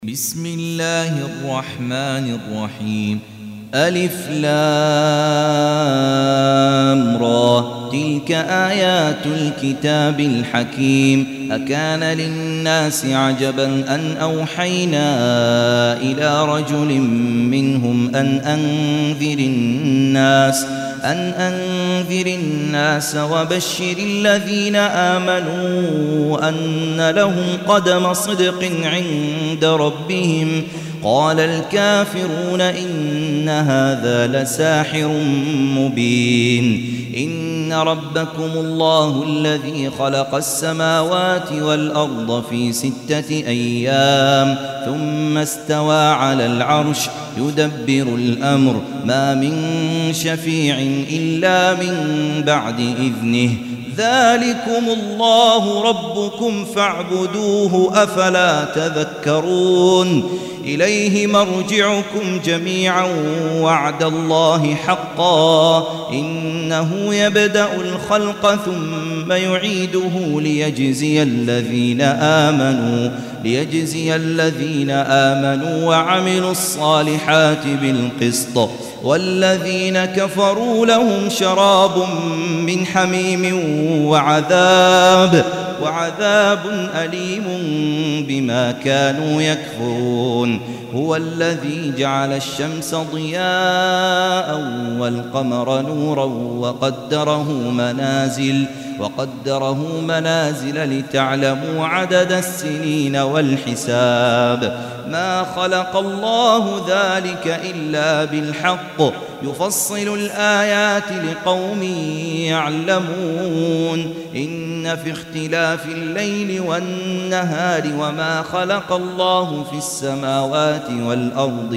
بسم الله الرحمن الرحيم. ألف لام را، تلك آيات الكتاب الحكيم. أكان للناس عجبا أن أوحينا إلى رجل منهم أن أنذر الناس وبشر الذين آمنوا أن لهم قدم صدق عند ربهم. قال الكافرون إن هذا لساحر مبين. إن ربكم الله الذي خلق السماوات والأرض في 6 أيام ثم استوى على العرش يدبر الأمر، ما من شفيع إلا من بعد إذنه. ذلكم الله ربكم فاعبدوه أفلا تذكرون. إليه مرجعكم جميعا وعد الله حقا، إنه يبدأ الخلق ثم يعيده ليجزي الذين آمنوا وعملوا الصالحات بالقسط، والذين كفروا لهم شراب من حميم وعذاب أليم بما كانوا يكفرون. هو الذي جعل الشمس ضياء والقمر نورا وقدره منازل لتعلموا عدد السنين والحساب. ما خلق الله ذلك إلا بالحق، يفصل الآيات لقوم يعلمون. إن في اختلاف الليل والنهار وما خلق الله في السماوات والأرض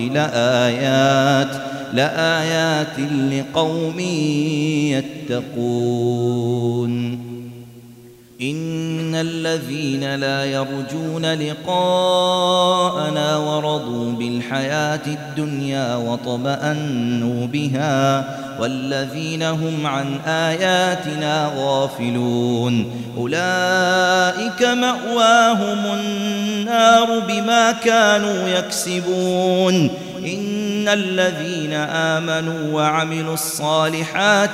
لآيات لقوم يتقون. إن الذين لا يرجون لقاءنا ورضوا بالحياة الدنيا واطمأنوا بها والذين هم عن آياتنا غافلون أولئك مأواهم النار بما كانوا يكسبون. إن الذين آمنوا وعملوا الصالحات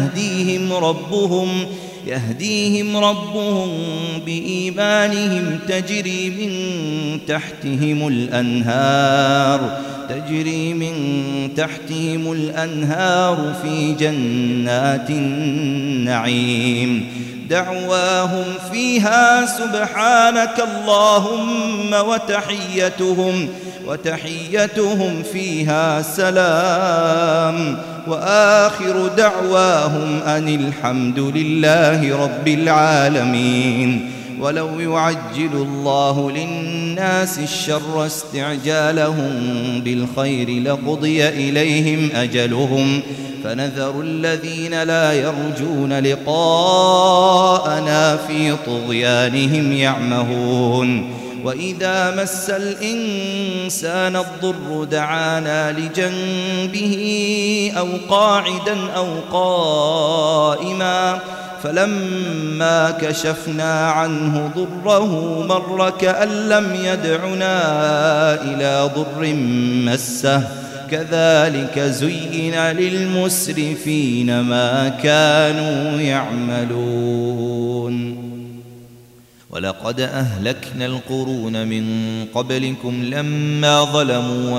يهديهم ربهم بإيمانهم تجري من تحتهم الأنهار في جنات النعيم. دعواهم فيها سبحانك اللهم وتحيتهم فيها سلام، وآخر دعواهم أن الحمد لله رب العالمين. ولو يعجل الله للناس الشر استعجالهم بالخير لقضي إليهم أجلهم، فنذر الذين لا يرجون لقاءنا في طغيانهم يعمهون. وإذا مس الإنسان الضر دعانا لجنبه أو قاعدا أو قائما، فلما كشفنا عنه ضره مر كأن لم يدعنا إلى ضر مسه. كذلك زين للمسرفين ما كانوا يعملون. ولقد أهلكنا القرون من قبلكم لما ظلموا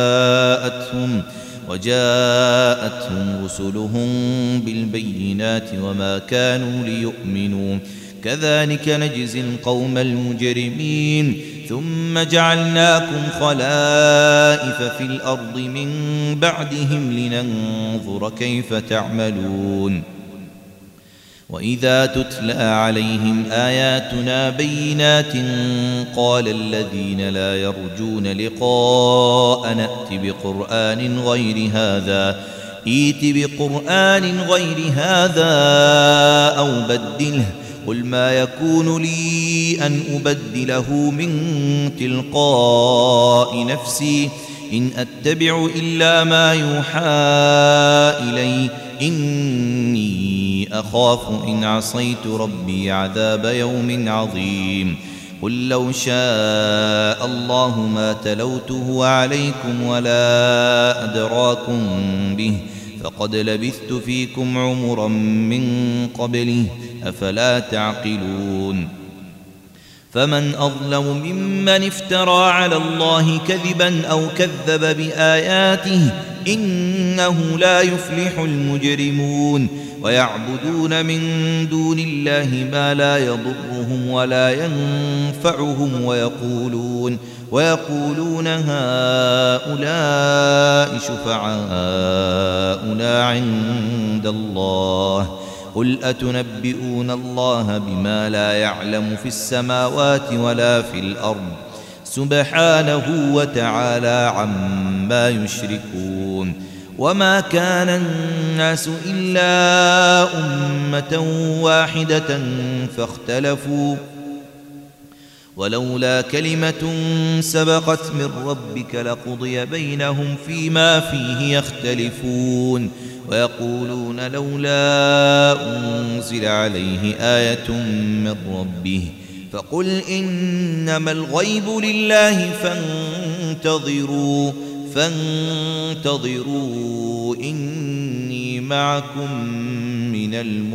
وجاءتهم رسلهم بالبينات وما كانوا ليؤمنوا، كذلك نجزي القوم المجرمين. ثم جعلناكم خلائف في الأرض من بعدهم لننظر كيف تعملون. وإذا تتلى عليهم آياتنا بينات قال الذين لا يرجون لقاءنا ائت بقرآن غير هذا أو بدله. قل ما يكون لي أن أبدله من تلقاء نفسي إن أتبع إلا ما يوحى إلي إني أخاف إن عصيت ربي عذاب يوم عظيم. قل لو شاء الله ما تلوته عليكم ولا أدراكم به فقد لبثت فيكم عمرا من قبله أفلا تعقلون فمن أظلم ممن افترى على الله كذبا أو كذب بآياته إنه لا يفلح المجرمون ويعبدون من دون الله ما لا يضرهم ولا ينفعهم ويقولون هؤلاء شفعاؤنا عند الله قل أتنبئون الله بما لا يعلم في السماوات ولا في الأرض سبحانه وتعالى عما يشركون وما كان الناس إلا أمة واحدة فاختلفوا ولولا كلمة سبقت من ربك لقضي بينهم فيما فيه يختلفون ويقولون لولا أنزل عليه آية من ربه فقل إنما الغيب لله فانتظروا إني معكم من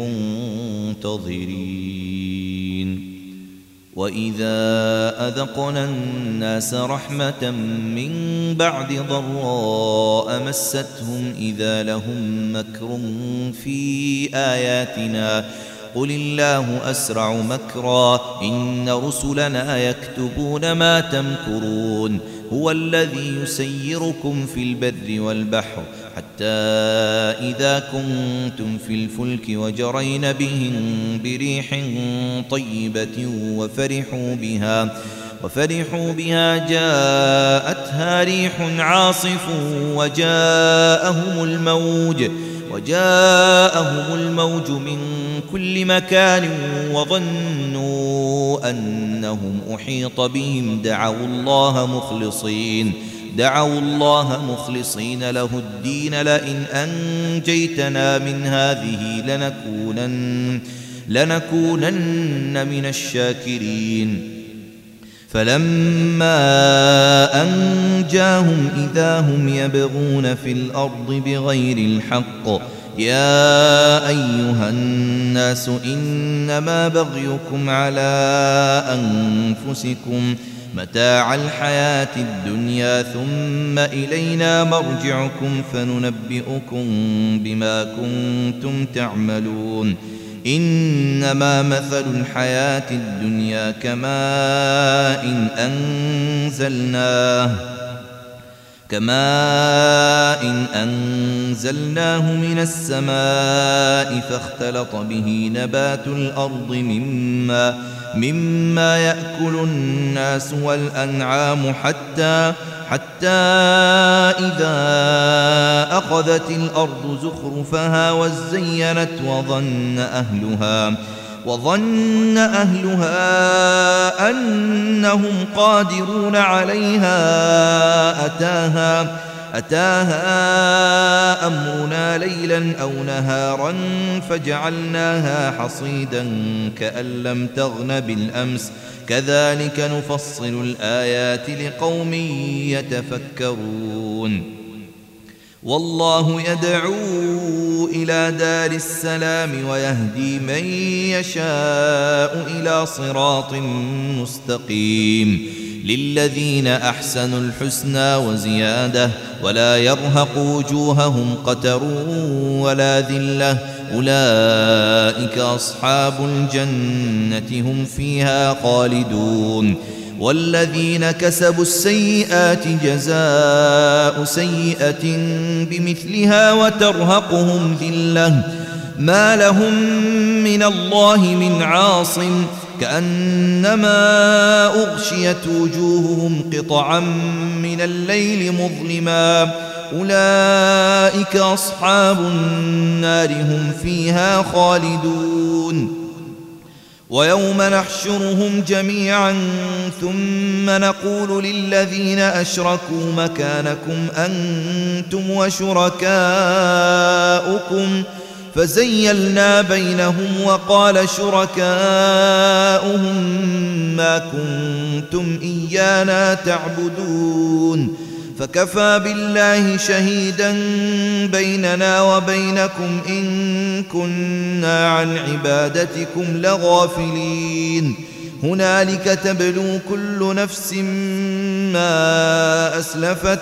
المنتظرين وإذا أذقنا الناس رحمة من بعد ضراء مستهم إذا لهم مكر في آياتنا قل الله أسرع مكرا إن رسلنا يكتبون ما تمكرون هو الذي يسيركم في البر والبحر حتى إذا كنتم في الفلك وجرين بهم بريح طيبة وفرحوا بها جاءتها ريح عاصف وجاءهم الموج من كل مكان وظنوا أنهم أحيط بهم دعوا الله مخلصين له الدين لئن أنجيتنا من هذه لنكونن من الشاكرين فلما أنجاهم إذا هم يبغون في الأرض بغير الحق يا أيها الناس إنما بغيكم على أنفسكم متاع الحياة الدنيا ثم إلينا مرجعكم فننبئكم بما كنتم تعملون إنما مثل الحياة الدنيا كماء أنزلناه من السماء فاختلط به نبات الأرض مما يأكل الناس والأنعام حتى إذا أخذت الأرض زخرفها وزينت وظن أهلها أنهم قادرون عليها أتاها أمرنا ليلا أو نهارا فجعلناها حصيدا كأن لم تغن بالأمس كذلك نفصل الآيات لقوم يتفكرون والله يدعو إلى دار السلام ويهدي من يشاء إلى صراط مستقيم للذين أحسنوا الحسنى وزيادة ولا يرهق وجوههم قتر ولا ذلة أولئك أصحاب الجنة هم فيها خالدون والذين كسبوا السيئات جزاء سيئة بمثلها وترهقهم ذلة ما لهم من الله من عاصم كأنما أغشيت وجوههم قطعا من الليل مظلما أولئك أصحاب النار هم فيها خالدون ويوم نحشرهم جميعا ثم نقول للذين أشركوا مكانكم أنتم وشركاؤكم فزيلنا بينهم وقال شركاؤهم ما كنتم إيانا تعبدون فكفى بالله شهيدا بيننا وبينكم إن كنا عن عبادتكم لغافلين هنالك تبلو كل نفس ما أسلفت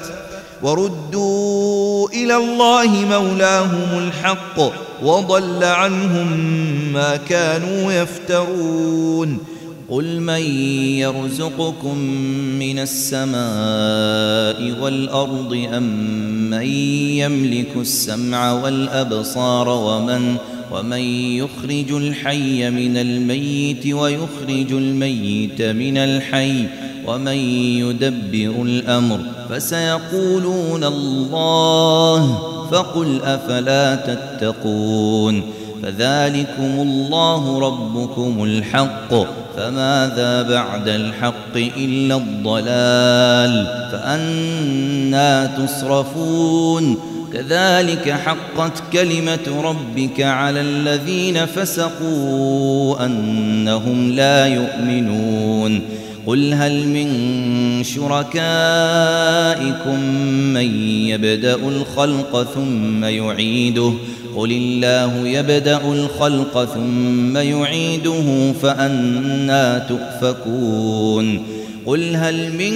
وردوا إلى الله مولاهم الحق وضل عنهم ما كانوا يفترون قل من يرزقكم من السماء والأرض أم من يملك السمع والأبصار ومن يخرج الحي من الميت ويخرج الميت من الحي ومن يدبر الأمر فسيقولون الله فقل أفلا تتقون فذلكم الله ربكم الحق فماذا بعد الحق إلا الضلال فأنى تصرفون كذلك حقت كلمة ربك على الذين فسقوا أنهم لا يؤمنون قل هل من شركائكم من يبدأ الخلق ثم يعيده قل الله يبدأ الخلق ثم يعيده فأنى تؤفكون قل هل من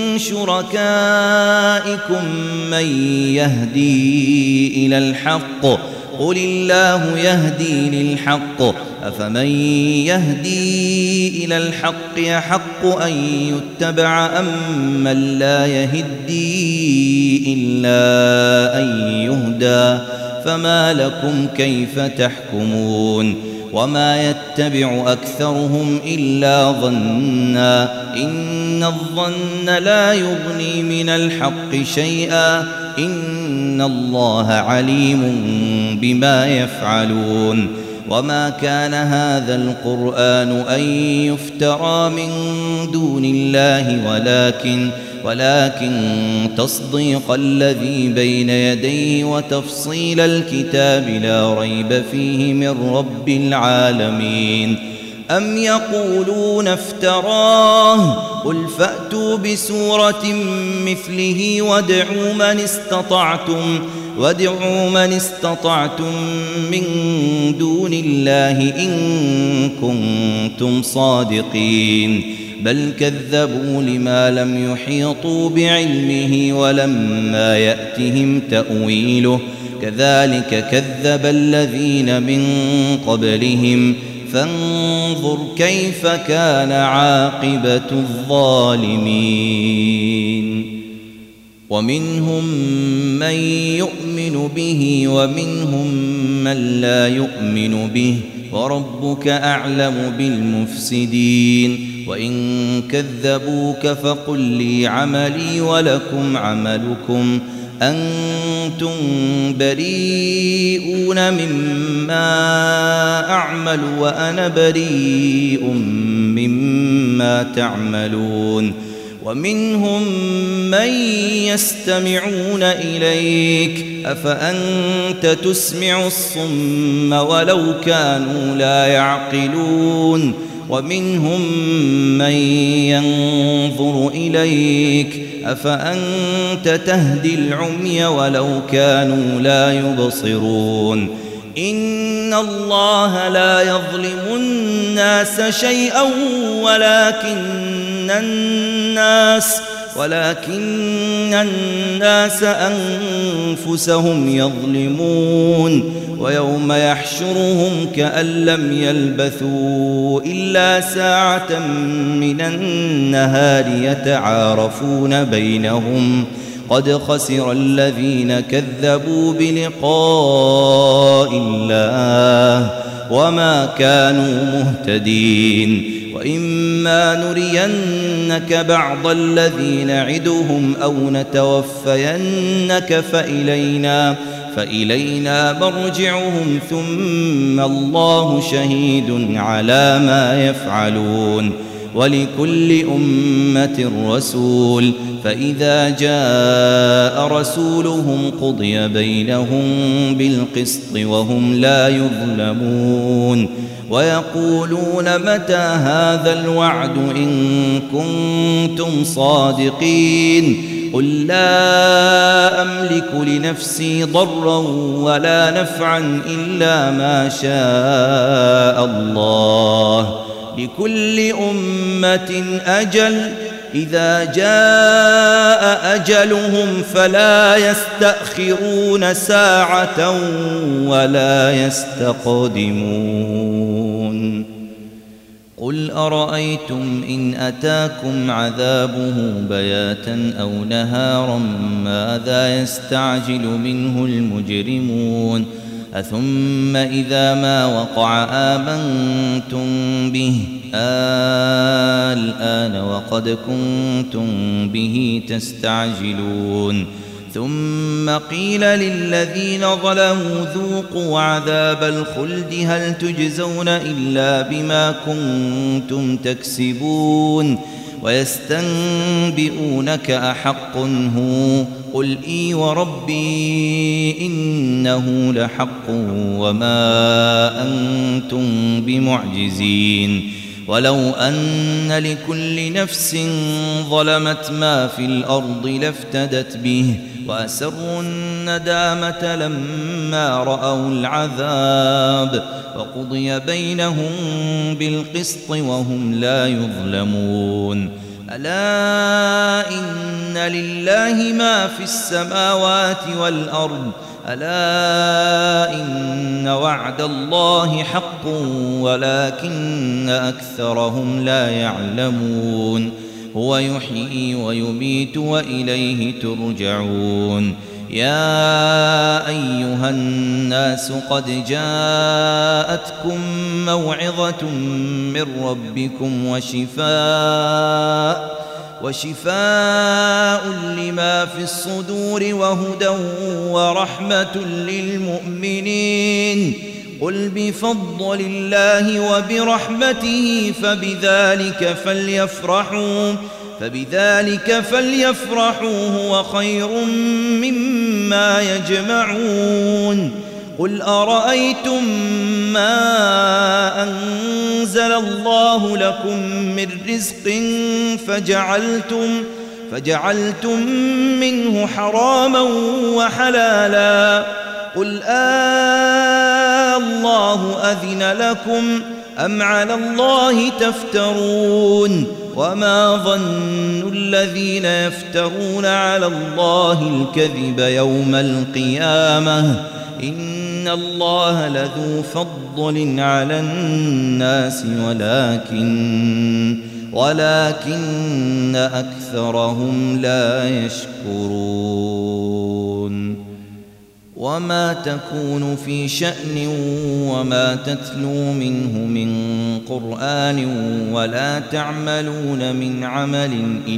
شركائكم من يهدي إلى الحق قل الله يهدي للحق أفمن يهدي إلى الحق يحق أن يتبع أم من لا يهدي إلا أن يهدى فما لكم كيف تحكمون وما يتبع أكثرهم إلا ظنا إن الظن لا يغني من الحق شيئا إن الله عليم بما يفعلون وما كان هذا القرآن أن يفترى من دون الله ولكن تصديق الذي بين يديه وتفصيل الكتاب لا ريب فيه من رب العالمين أم يقولون افتراه قل فأتوا بسورة مثله وادعوا من استطعتم من دون الله إن كنتم صادقين بل كذبوا لما لم يحيطوا بعلمه ولما يأتهم تأويله كذلك كذب الذين من قبلهم فانظر كيف كان عاقبة الظالمين ومنهم من يؤمن به ومنهم من لا يؤمن به وربك أعلم بالمفسدين وإن كذبوك فقل لي عملي ولكم عملكم أنتم بريئون مما أعمل وأنا بريء مما تعملون ومنهم من يستمعون إليك أفأنت تسمع الصم ولو كانوا لا يعقلون ومنهم من ينظر إليك أفأنت تهدي العمي ولو كانوا لا يبصرون إن الله لا يظلم الناس شيئا ولكن الناس أنفسهم يظلمون ويوم يحشرهم كأن لم يلبثوا إلا ساعة من النهار يتعارفون بينهم قد خسر الذين كذبوا بلقاء الله وما كانوا مهتدين وإما نرينك بعض الذي نعدهم أو نتوفينك فإلينا مرجعهم ثم الله شهيد على ما يفعلون ولكل أمة رسول فإذا جاء رسولهم قضي بينهم بالقسط وهم لا يظلمون ويقولون متى هذا الوعد إن كنتم صادقين قل لا أملك لنفسي ضرا ولا نفعا إلا ما شاء الله لكل أمة أجل إذا جاء أجلهم فلا يستأخرون ساعة ولا يستقدمون قل أرأيتم إن أتاكم عذابه بياتا أو نهارا ماذا يستعجل منه المجرمون أثم إذا ما وقع آمنتم به الآن وقد كنتم به تستعجلون ثم قيل للذين ظلموا ذوقوا عذاب الخلد هل تجزون إلا بما كنتم تكسبون ويستنبئونك أحق هو قل إي وربي إنه لحق وما أنتم بمعجزين ولو أن لكل نفس ظلمت ما في الأرض لافتدت به وأسروا الندامة لما رأوا العذاب وقضي بينهم بالقسط وهم لا يظلمون ألا إن لله ما في السماوات والأرض ألا إن وعد الله حق ولكن أكثرهم لا يعلمون هو يحيي ويميت وإليه ترجعون يا أيها الناس قد جاءتكم موعظة من ربكم وشفاء لما في الصدور وهدى ورحمة للمؤمنين قل بفضل الله وبرحمته فبذلك فليفرحوا هو خير مما يجمعون قل أرأيتم ما أنزل الله لكم من رزق فجعلتم منه حراما وحلالا قل الله أذن لكم أم على الله تفترون وما ظن الذين يفترون على الله الكذب يوم القيامة إن الله لذو فضل على الناس ولكن أكثرهم لا يشكرون وما تكون في شأن وما تتلو منه من قرآن ولا تعملون من عمل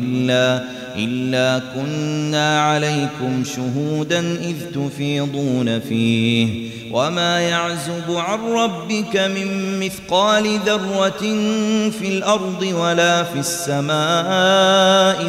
إلا كنا عليكم شهودا إذ تفيضون فيه وما يعزب عن ربك من مثقال ذرة في الأرض ولا في السماء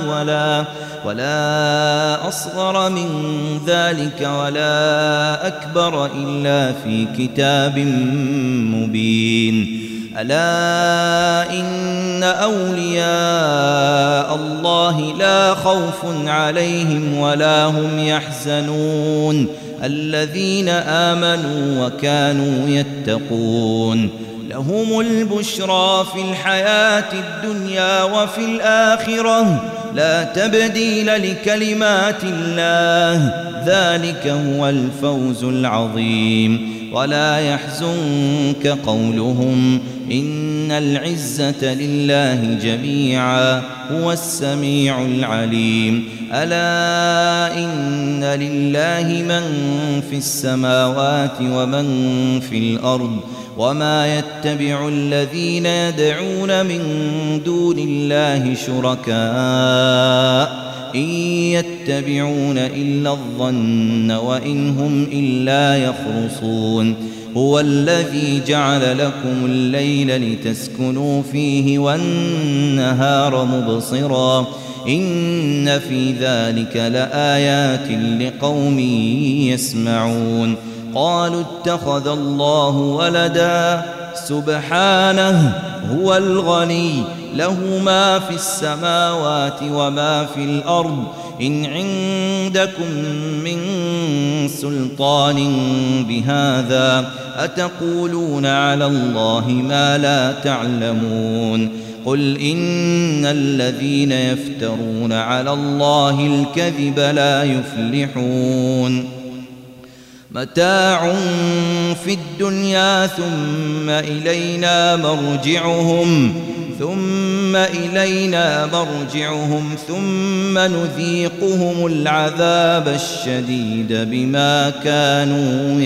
ولا أصغر من ذلك ولا أكبر إلا في كتاب مبين ألا إن أولياء الله لا خوف عليهم ولا هم يحزنون الذين آمنوا وكانوا يتقون لهم البشرى في الحياة الدنيا وفي الآخرة لا تبديل لكلمات الله ذلك هو الفوز العظيم ولا يحزنك قولهم إن العزة لله جميعا هو السميع العليم ألا إن لله من في السماوات ومن في الأرض وما يتبع الذين يدعون من دون الله شركاء إن يتبعون إلا الظن وإن هم إلا يخرصون هو الذي جعل لكم الليل لتسكنوا فيه والنهار مبصرا إن في ذلك لآيات لقوم يسمعون. قالوا اتخذ الله ولدا سبحانه هو الغني له ما في السماوات وما في الأرض إن عندكم من سلطان بهذا أتقولون على الله ما لا تعلمون. قل إن الذين يفترون على الله الكذب لا يفلحون. متاع في الدنيا ثم إلينا مرجعهم ثم نذيقهم العذاب الشديد بما كانوا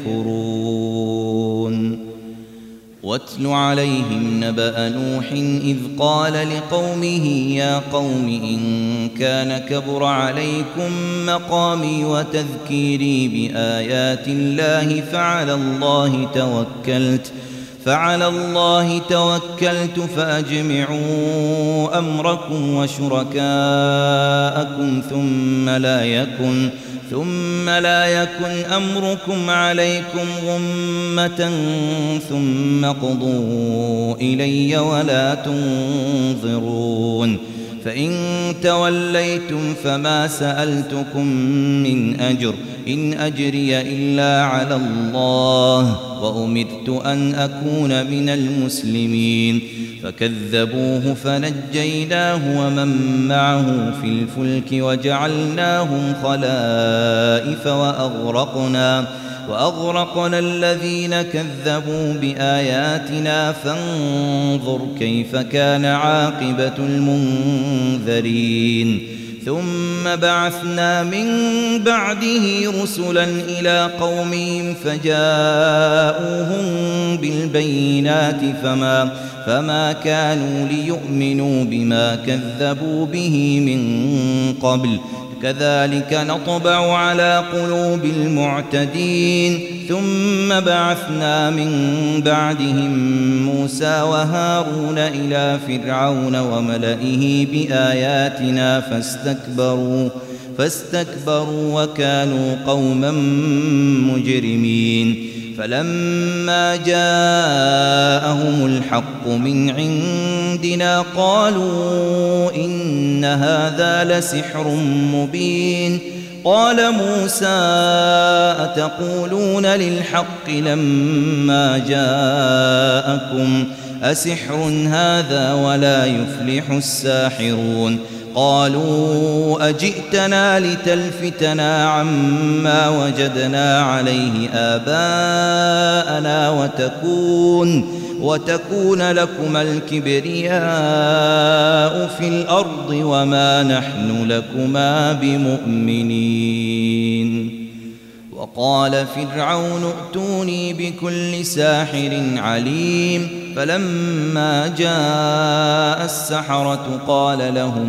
يكفرون. واتل عليهم نبأ نوح إذ قال لقومه يا قوم إن كان كبر عليكم مقامي وتذكيري بآيات الله فعلى الله توكلت فأجمعوا أمركم وشركاءكم ثم لا يكن أمركم عليكم غمة ثم اقضوا إلي ولا تنظرون. فإن توليتم فما سألتكم من أجر إن أجري إلا على الله وأمرت أن أكون من المسلمين. فكذبوه فنجيناه ومن معه في الفلك وجعلناهم خلائف وأغرقنا الذين كذبوا بآياتنا فانظر كيف كان عاقبة المنذرين. ثم بعثنا من بعده رسلا إلى قومهم فجاءوهم بالبينات فما كانوا ليؤمنوا بما كذبوا به من قبل كذلك نطبع على قلوب المعتدين. ثم بعثنا من بعدهم موسى وهارون إلى فرعون وملئه بآياتنا فاستكبروا وكانوا قوما مجرمين. فلما جاءهم الحق من عندنا قالوا إن هذا لسحر مبين. قال موسى أتقولون للحق لما جاءكم أسحر هذا ولا يفلح الساحرون. قالوا أجئتنا لتلفتنا عما وجدنا عليه آباءنا وتكون لكما الكبرياء في الأرض وما نحن لكما بمؤمنين. وقال فرعون ائتوني بكل ساحر عليم. فلما جاء السحرة قال لهم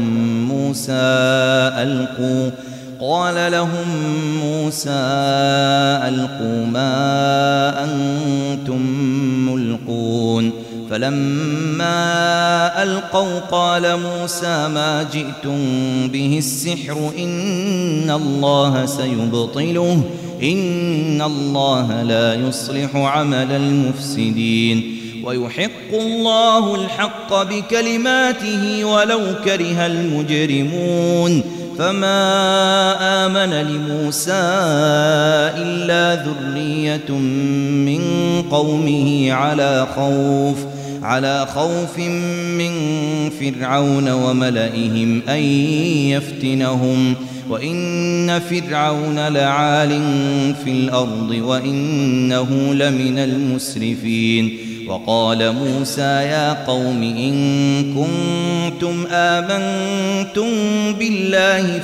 موسى ألقوا ما أنتم ملقون. فلما ألقوا قال موسى ما جئتم به السحر إن الله سيبطله إن الله لا يصلح عمل المفسدين. ويحق الله الحق بكلماته ولو كره المجرمون. فما آمن لموسى إلا ذرية من قومه على خوف من فرعون وملئهم أن يفتنهم وإن فرعون لعال في الأرض وإنه لمن المسرفين. وقال موسى يا قوم إن كنتم آمنتم بالله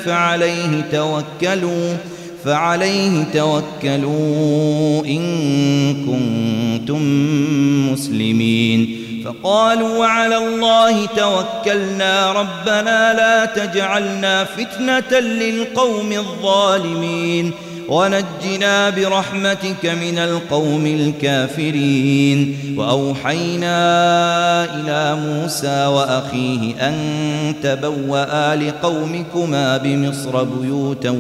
فعليه توكلوا إن كنتم مسلمين. فقالوا وعلى الله توكلنا ربنا لا تجعلنا فتنة للقوم الظالمين ونجنا برحمتك من القوم الكافرين. وأوحينا إلى موسى وأخيه أن تبوأ لقومكما بمصر بيوتا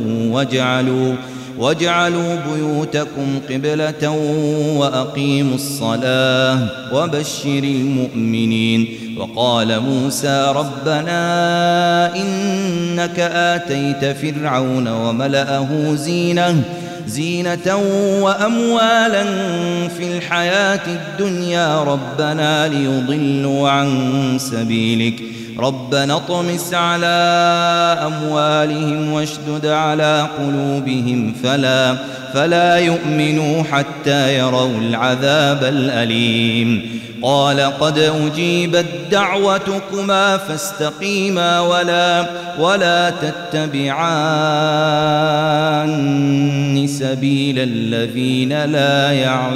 واجعلوا بيوتكم قبلة وأقيموا الصلاة وبشر المؤمنين. وقال موسى ربنا إنك آتيت فرعون وملأه زينة وأموالا في الحياة الدنيا ربنا ليضلوا عن سبيلك ربنا اطمس على أموالهم واشدد على قلوبهم فلا يؤمنوا حتى يروا العذاب الأليم. قال قد أجيبت دعوتكما فاستقيما ولا تتبعان سبيل الذين لا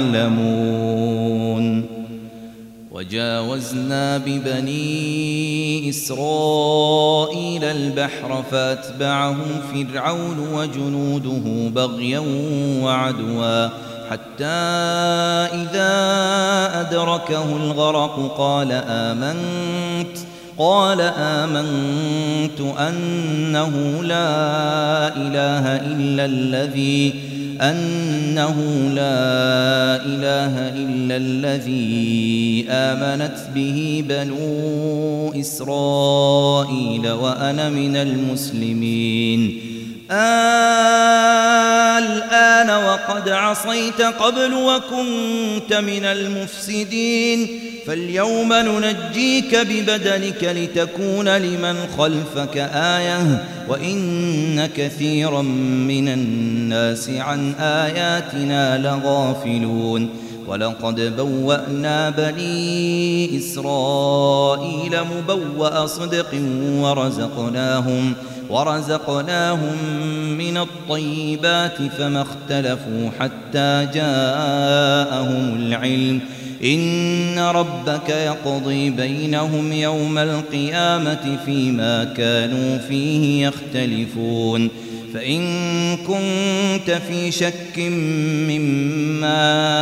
يعلمون. وجاوزنا ببني إسرائيل البحر فأتبعهم فرعون وجنوده بغيا وعدوا حتى إذا أدركه الغرق قال آمنت أنه لا إله إلا الذي آمنت به بنو إسرائيل وأنا من المسلمين. الآن وقد عصيت قبل وكنت من المفسدين فاليوم ننجيك ببدنك لتكون لمن خلفك آية وإن كثيرا من الناس عن آياتنا لغافلون. ولقد بوأنا بني إسرائيل مبوأ صدق ورزقناهم من الطيبات فما اختلفوا حتى جاءهم العلم إن ربك يقضي بينهم يوم القيامة فيما كانوا فيه يختلفون. فإن كنت في شك مما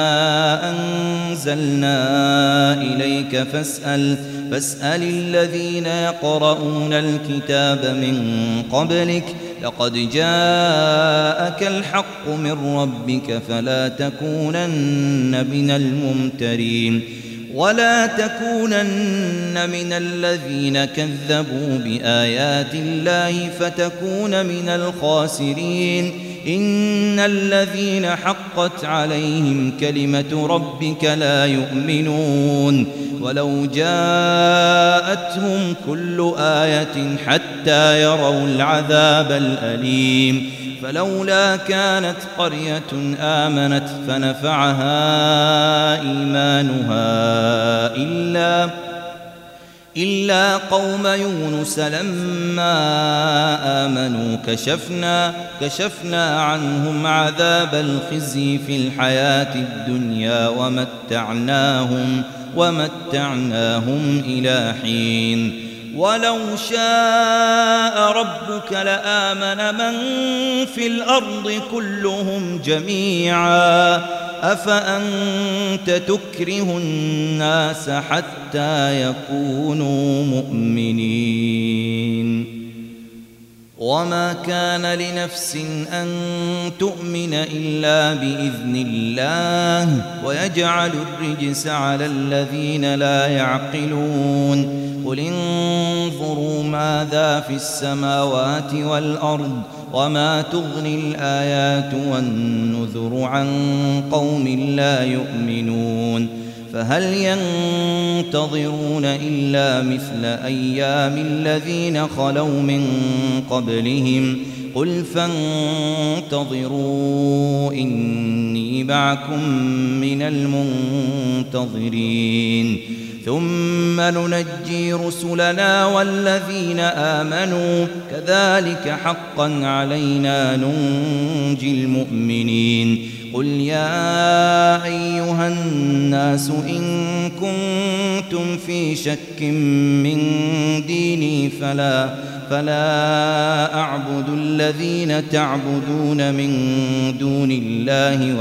أنزلنا إليك فاسأل الذين يقرؤون الكتاب من قبلك لقد جاءك الحق من ربك فلا تكونن من الممترين ولا تكونن من الذين كذبوا بآيات الله فتكون من الخاسرين. إن الذين حقت عليهم كلمة ربك لا يؤمنون ولو جاءتهم كل آية حتى يروا العذاب الأليم. فلولا كانت قرية آمنت فنفعها إيمانها إلا قوم يونس لما آمنوا كشفنا عنهم عذاب الخزي في الحياة الدنيا ومتعناهم إلى حين. ولو شاء ربك لآمن من في الأرض كلهم جميعا أفأنت تكره الناس حتى يكونوا مؤمنين. وما كان لنفس أن تؤمن إلا بإذن الله ويجعل الرجس على الذين لا يعقلون. قل انظروا ماذا في السماوات والأرض وما تغني الآيات والنذر عن قوم لا يؤمنون. فهل ينتظرون إلا مثل أيام الذين خلوا من قبلهم قل فانتظروا إني معكم من المنتظرين. ثم ننجي رسلنا والذين آمنوا كذلك حقا علينا ننجي المؤمنين قل يا أيها الناس إن كنتم في شك من ديني فلا أعبد الذين تعبدون من دون الله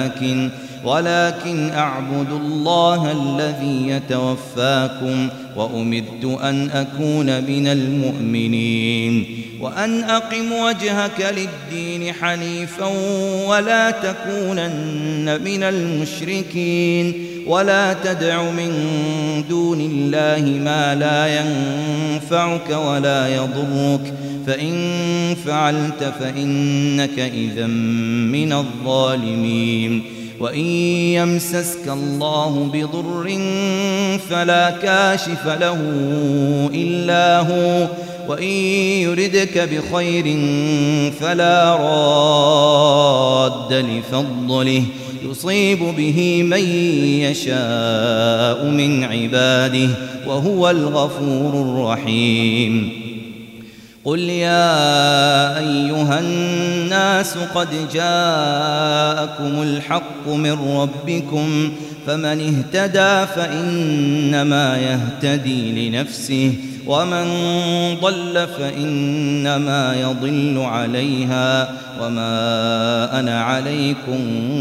ولكن أعبد الله الذي يتوفاكم وأمرت أن أكون من المؤمنين وأن أقم وجهك للدين حنيفا ولا تكونن من المشركين ولا تدع من دون الله ما لا ينفعك ولا يضرك فإن فعلت فإنك إذا من الظالمين وإن يمسسك الله بضر فلا كاشف له إلا هو وإن يردك بخير فلا راد لفضله يصيب به من يشاء من عباده وهو الغفور الرحيم قل يا أيها الناس قد جاءكم الحق من ربكم فمن اهتدى فإنما يهتدي لنفسه ومن ضل فإنما يضل عليها وما أنا عليكم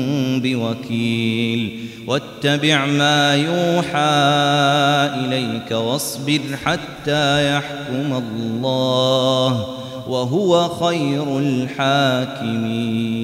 بوكيل واتبع ما يوحى إليك واصبر حتى يحكم الله وهو خير الحاكمين.